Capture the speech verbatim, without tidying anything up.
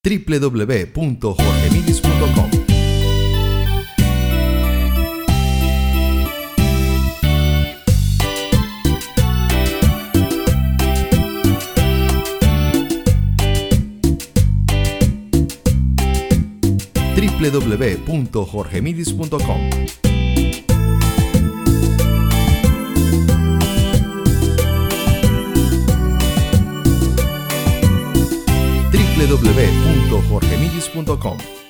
w w w punto jorge mills punto com. w w w punto jorge mills punto com. w w w punto jorge mills punto com.